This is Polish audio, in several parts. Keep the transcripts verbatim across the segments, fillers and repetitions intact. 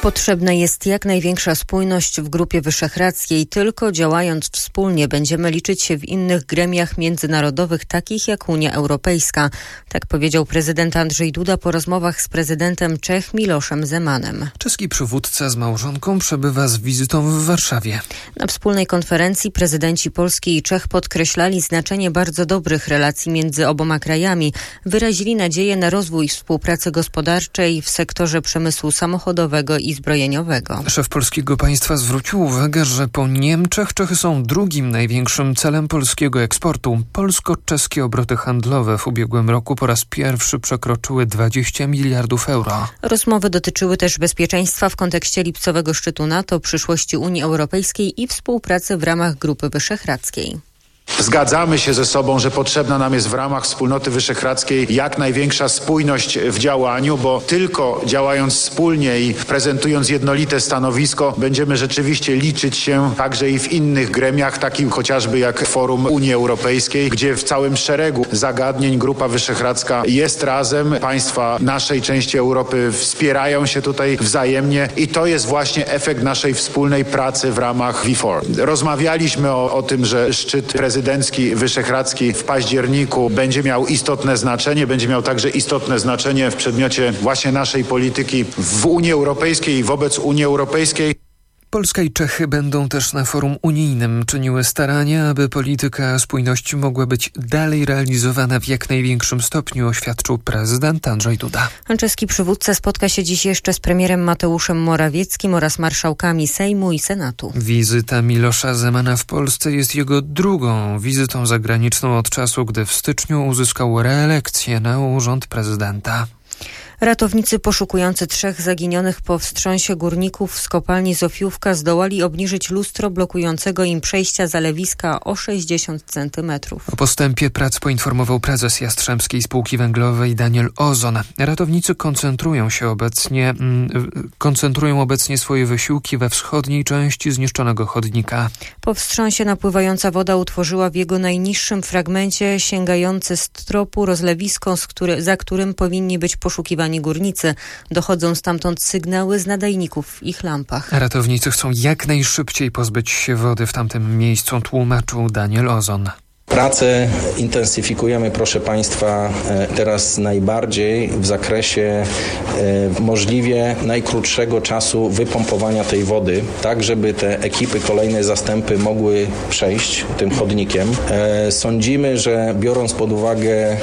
Potrzebna jest jak największa spójność w Grupie Wyszehradzkiej. Tylko działając wspólnie będziemy liczyć się w innych gremiach międzynarodowych, takich jak Unia Europejska. Tak powiedział prezydent Andrzej Duda po rozmowach z prezydentem Czech Miloszem Zemanem. Czeski przywódca z małżonką przebywa z wizytą w Warszawie. Na wspólnej konferencji prezydenci Polski i Czech podkreślali znaczenie bardzo dobrych relacji między oboma krajami. Wyrazili nadzieję na rozwój współpracy gospodarczej w sektorze przemysłu samochodowego i zbrojeniowego. Szef polskiego państwa zwrócił uwagę, że po Niemczech Czechy są drugim największym celem polskiego eksportu. Polsko-czeskie obroty handlowe w ubiegłym roku po raz pierwszy przekroczyły dwadzieścia miliardów euro. Rozmowy dotyczyły też bezpieczeństwa w kontekście lipcowego szczytu NATO, przyszłości Unii Europejskiej i współpracy w ramach Grupy Wyszehradzkiej. Zgadzamy się ze sobą, że potrzebna nam jest w ramach Wspólnoty Wyszehradzkiej jak największa spójność w działaniu, bo tylko działając wspólnie i prezentując jednolite stanowisko będziemy rzeczywiście liczyć się także i w innych gremiach, takich chociażby jak Forum Unii Europejskiej, gdzie w całym szeregu zagadnień Grupa Wyszehradzka jest razem. Państwa naszej części Europy wspierają się tutaj wzajemnie i to jest właśnie efekt naszej wspólnej pracy w ramach V cztery. Rozmawialiśmy o, o tym, że szczyt prezydencki prezydencki wyszehradzki w październiku będzie miał istotne znaczenie, będzie miał także istotne znaczenie w przedmiocie właśnie naszej polityki w Unii Europejskiej i wobec Unii Europejskiej. Polska i Czechy będą też na forum unijnym czyniły starania, aby polityka spójności mogła być dalej realizowana w jak największym stopniu, oświadczył prezydent Andrzej Duda. Czeski przywódca spotka się dziś jeszcze z premierem Mateuszem Morawieckim oraz marszałkami Sejmu i Senatu. Wizyta Milosza Zemana w Polsce jest jego drugą wizytą zagraniczną od czasu, gdy w styczniu uzyskał reelekcję na urząd prezydenta. Ratownicy poszukujący trzech zaginionych po wstrząsie górników z kopalni Zofiówka zdołali obniżyć lustro blokującego im przejścia zalewiska o sześćdziesiąt centymetrów. O postępie prac poinformował prezes Jastrzębskiej Spółki Węglowej Daniel Ozon. Ratownicy koncentrują się obecnie, koncentrują obecnie swoje wysiłki we wschodniej części zniszczonego chodnika. Po wstrząsie napływająca woda utworzyła w jego najniższym fragmencie sięgające stropu rozlewisko, z który, za którym powinni być poszukiwani górnicy. Dochodzą stamtąd sygnały z nadajników w ich lampach. Ratownicy chcą jak najszybciej pozbyć się wody w tamtym miejscu, tłumaczył Daniel Ozon. Pracę intensyfikujemy, proszę Państwa, teraz najbardziej w zakresie możliwie najkrótszego czasu wypompowania tej wody, tak żeby te ekipy, kolejne zastępy mogły przejść tym chodnikiem. Sądzimy, że biorąc pod uwagę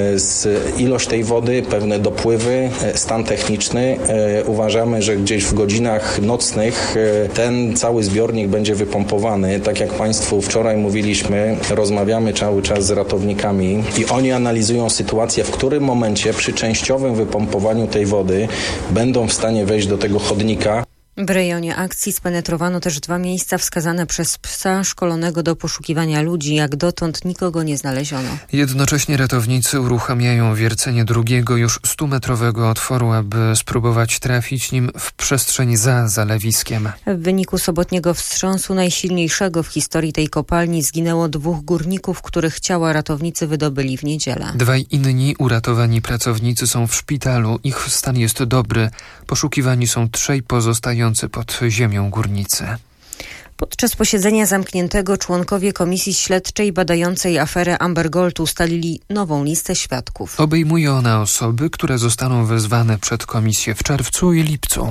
ilość tej wody, pewne dopływy, stan techniczny, uważamy, że gdzieś w godzinach nocnych ten cały zbiornik będzie wypompowany. Tak jak Państwu wczoraj mówiliśmy, rozmawiamy cały czas z ratownikami i oni analizują sytuację, w którym momencie przy częściowym wypompowaniu tej wody będą w stanie wejść do tego chodnika. W rejonie akcji spenetrowano też dwa miejsca wskazane przez psa szkolonego do poszukiwania ludzi. Jak dotąd nikogo nie znaleziono. Jednocześnie ratownicy uruchamiają wiercenie drugiego, już stumetrowego otworu, aby spróbować trafić nim w przestrzeń za zalewiskiem. W wyniku sobotniego wstrząsu, najsilniejszego w historii tej kopalni, zginęło dwóch górników, których ciała ratownicy wydobyli w niedzielę. Dwaj inni uratowani pracownicy są w szpitalu. Ich stan jest dobry. Poszukiwani są trzej pozostający pod ziemią górnicy. Podczas posiedzenia zamkniętego członkowie Komisji Śledczej badającej aferę Amber Gold ustalili nową listę świadków. Obejmuje ona osoby, które zostaną wezwane przed komisję w czerwcu i lipcu.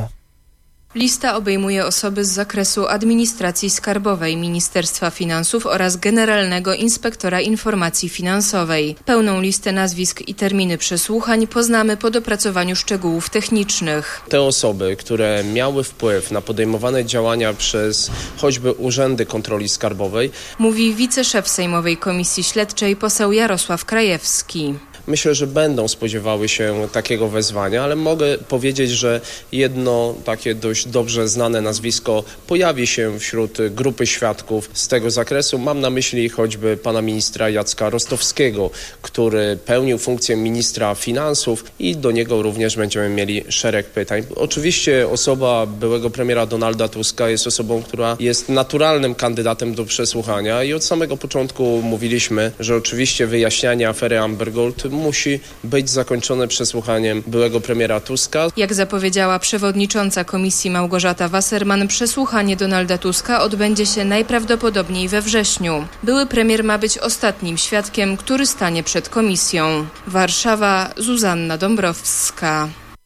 Lista obejmuje osoby z zakresu administracji skarbowej, Ministerstwa Finansów oraz Generalnego Inspektora Informacji Finansowej. Pełną listę nazwisk i terminy przesłuchań poznamy po dopracowaniu szczegółów technicznych. Te osoby, które miały wpływ na podejmowane działania przez choćby urzędy kontroli skarbowej, mówi wiceszef Sejmowej Komisji Śledczej poseł Jarosław Krajewski. Myślę, że będą spodziewały się takiego wezwania, ale mogę powiedzieć, że jedno takie dość dobrze znane nazwisko pojawi się wśród grupy świadków z tego zakresu. Mam na myśli choćby pana ministra Jacka Rostowskiego, który pełnił funkcję ministra finansów i do niego również będziemy mieli szereg pytań. Oczywiście osoba byłego premiera Donalda Tuska jest osobą, która jest naturalnym kandydatem do przesłuchania i od samego początku mówiliśmy, że oczywiście wyjaśnianie afery Amber Gold musi być zakończone przesłuchaniem byłego premiera Tuska. Jak zapowiedziała przewodnicząca komisji Małgorzata Wasserman, przesłuchanie Donalda Tuska odbędzie się najprawdopodobniej we wrześniu. Były premier ma być ostatnim świadkiem, który stanie przed komisją. Warszawa, Zuzanna Dąbrowska.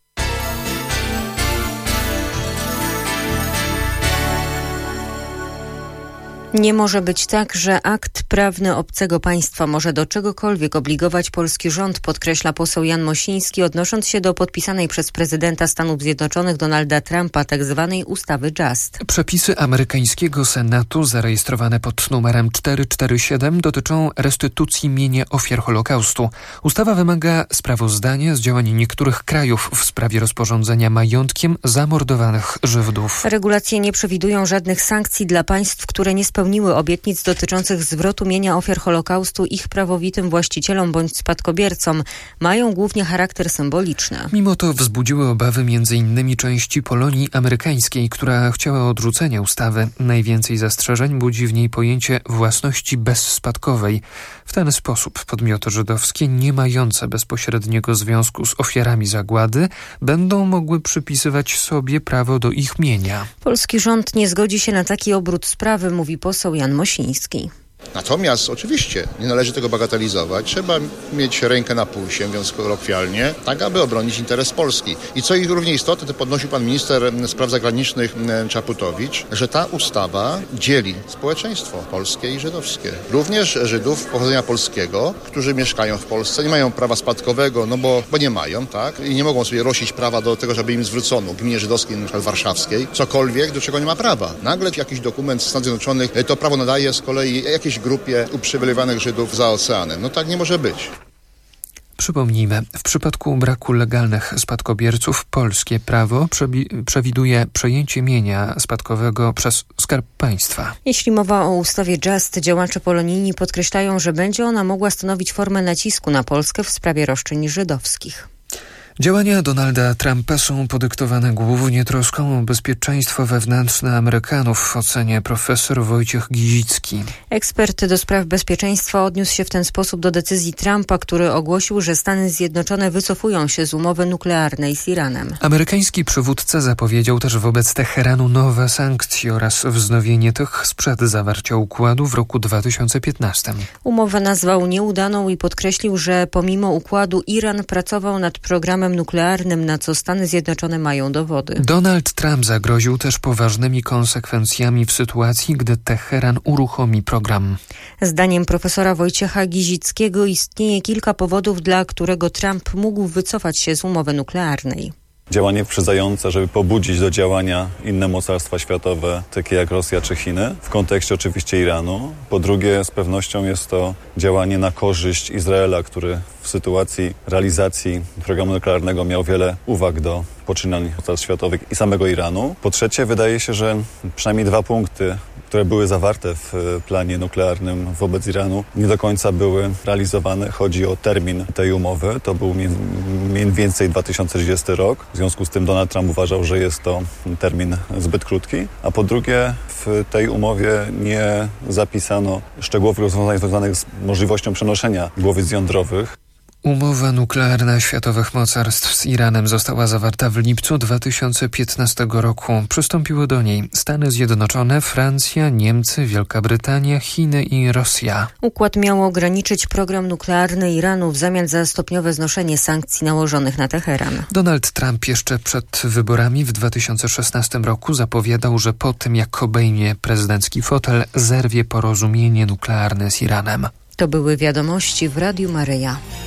Nie może być tak, że akt prawny obcego państwa może do czegokolwiek obligować polski rząd, podkreśla poseł Jan Mosiński, odnosząc się do podpisanej przez prezydenta Stanów Zjednoczonych Donalda Trumpa tzw. ustawy Just. Przepisy amerykańskiego Senatu zarejestrowane pod numerem czterysta czterdzieści siedem dotyczą restytucji mienia ofiar Holokaustu. Ustawa wymaga sprawozdania z działań niektórych krajów w sprawie rozporządzenia majątkiem zamordowanych Żydów. Regulacje nie przewidują żadnych sankcji dla państw, które nie spełniły spełniły obietnic dotyczących zwrotu mienia ofiar Holokaustu ich prawowitym właścicielom bądź spadkobiercom. Mają głównie charakter symboliczny. Mimo to wzbudziły obawy między innymi części Polonii amerykańskiej, która chciała odrzucenia ustawy. Najwięcej zastrzeżeń budzi w niej pojęcie własności bezspadkowej. W ten sposób podmioty żydowskie nie mające bezpośredniego związku z ofiarami zagłady będą mogły przypisywać sobie prawo do ich mienia. Polski rząd nie zgodzi się na taki obrót sprawy, mówi poseł Jan Mosiński. Natomiast oczywiście nie należy tego bagatelizować. Trzeba mieć rękę na pulsie, mówiąc kolokwialnie, tak aby obronić interes Polski. I co ich równie istotne, to podnosił pan minister spraw zagranicznych Czaputowicz, że ta ustawa dzieli społeczeństwo polskie i żydowskie. Również Żydów pochodzenia polskiego, którzy mieszkają w Polsce, nie mają prawa spadkowego, no bo, bo nie mają, tak? I nie mogą sobie rościć prawa do tego, żeby im zwrócono w gminie żydowskiej, np. warszawskiej, cokolwiek, do czego nie ma prawa. Nagle jakiś dokument z Stanów Zjednoczonych to prawo nadaje z kolei jakiejś grupie uprzywilejowanych Żydów za oceanem. No tak nie może być. Przypomnijmy, w przypadku braku legalnych spadkobierców polskie prawo przebi- przewiduje przejęcie mienia spadkowego przez Skarb Państwa. Jeśli mowa o ustawie Just, działacze polonijni podkreślają, że będzie ona mogła stanowić formę nacisku na Polskę w sprawie roszczeń żydowskich. Działania Donalda Trumpa są podyktowane głównie troską o bezpieczeństwo wewnętrzne Amerykanów, w ocenie profesor Wojciech Gizicki. Ekspert do spraw bezpieczeństwa odniósł się w ten sposób do decyzji Trumpa, który ogłosił, że Stany Zjednoczone wycofują się z umowy nuklearnej z Iranem. Amerykański przywódca zapowiedział też wobec Teheranu nowe sankcje oraz wznowienie tych sprzed zawarcia układu w roku dwa tysiące piętnastym. Umowę nazwał nieudaną i podkreślił, że pomimo układu Iran pracował nad programem nuklearnym, na co Stany Zjednoczone mają dowody. Donald Trump zagroził też poważnymi konsekwencjami w sytuacji, gdy Teheran uruchomi program. Zdaniem profesora Wojciecha Gizickiego istnieje kilka powodów, dla którego Trump mógł wycofać się z umowy nuklearnej. Działanie wyprzedzające, żeby pobudzić do działania inne mocarstwa światowe, takie jak Rosja czy Chiny, w kontekście oczywiście Iranu. Po drugie, z pewnością jest to działanie na korzyść Izraela, który w sytuacji realizacji programu nuklearnego miał wiele uwag do poczynań mocarstw światowych i samego Iranu. Po trzecie, wydaje się, że przynajmniej dwa punkty, które były zawarte w planie nuklearnym wobec Iranu, nie do końca były realizowane. Chodzi o termin tej umowy. To był mniej więcej dwa tysiące trzydziesty rok. W związku z tym Donald Trump uważał, że jest to termin zbyt krótki. A po drugie, w tej umowie nie zapisano szczegółowych rozwiązań związanych z możliwością przenoszenia głowic jądrowych. Umowa nuklearna światowych mocarstw z Iranem została zawarta w lipcu dwa tysiące piętnastego roku. Przystąpiły do niej Stany Zjednoczone, Francja, Niemcy, Wielka Brytania, Chiny i Rosja. Układ miał ograniczyć program nuklearny Iranu w zamian za stopniowe znoszenie sankcji nałożonych na Teheran. Donald Trump jeszcze przed wyborami w dwa tysiące szesnastym roku zapowiadał, że po tym jak obejmie prezydencki fotel, zerwie porozumienie nuklearne z Iranem. To były wiadomości w Radiu Maryja.